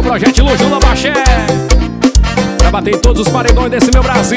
Projeto Luz do Labaxé, pra bater em todos os paredões desse meu Brasil.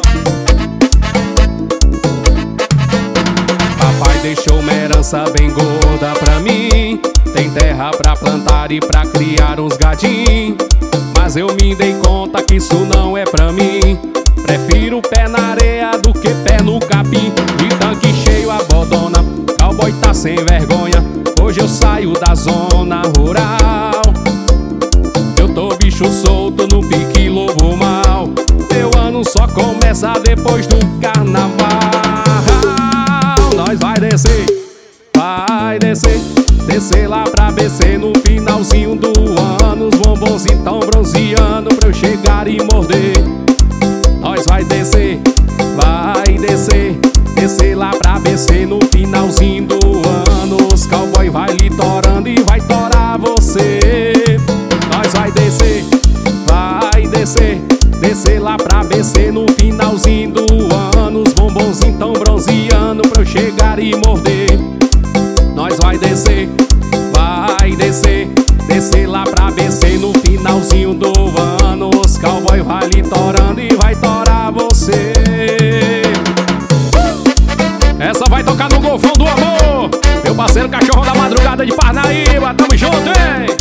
Papai deixou uma herança bem gorda pra mim. Tem terra pra plantar e pra criar uns gadinhos. Mas eu me dei conta que isso não é pra mim. Prefiro pé na areia do que pé no capim. De tanque cheio a bodona, cowboy tá sem vergonha. Hoje eu saio da zona rural. Eu tô bicho solto no pique lobo mal. Meu ano só começa depois do carnaval. Nós vai descer, descer lá pra BC no finalzinho do ano. Os bombonzinhos tão bronzeando pra eu chegar e morder. Nós vai descer, descer lá pra BC no finalzinho do ano. Os cowboy vai lhe torando e vai torar você. Nós vai descer, descer lá pra BC no finalzinho do ano. Os bombonzinhos tão bronzeando pra eu chegar e morder. Nós vai descer, descer lá pra BC no finalzinho do ano. Os cowboy vai lhe torando e vai torar você. Essa vai tocar no Golfão do Amor, meu parceiro Cachorro da Madrugada de Parnaíba. Tamo junto, hein?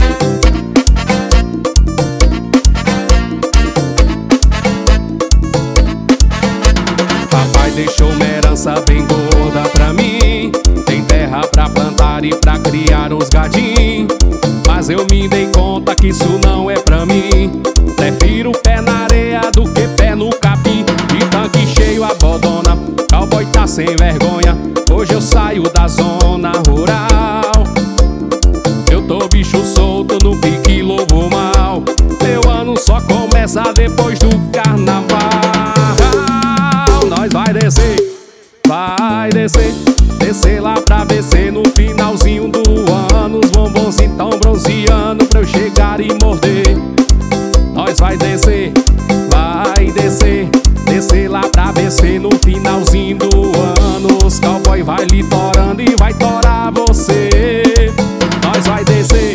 Papai deixou uma herança bem gorda pra mim. Tem terra pra plantar e pra criar uns gadinhos. Mas eu me dei conta que isso não é pra mim. Prefiro pé na areia do que pé no capim. De tanque cheio a bodona, cowboy tá sem vergonha. Hoje eu saio da zona rural. Eu tô bicho solto no pique lobo mal. Meu ano só começa depois do carnaval. Nós vai descer, descer lá pra BC no finalzinho do ano. Os bombonzinhos tão bronzeando pra eu chegar e morder. Nós vai descer, descer lá pra BC no finalzinho do ano. Os cowboy vai lhe torando e vai torar você. Nós vai descer,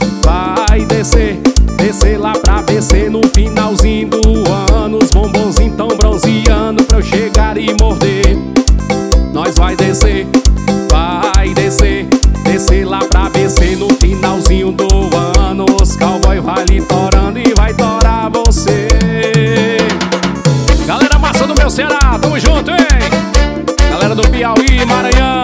descer lá pra BC no finalzinho do ano. Os bombonzinhos tão bronzeando pra eu chegar e morder. Nós vai descer, descer lá pra BC no finalzinho do ano. Os cowboy vai lhe torando e vai torar você. Galera massa do meu Ceará, tamo junto, hein? Galera do Piauí, Maranhão,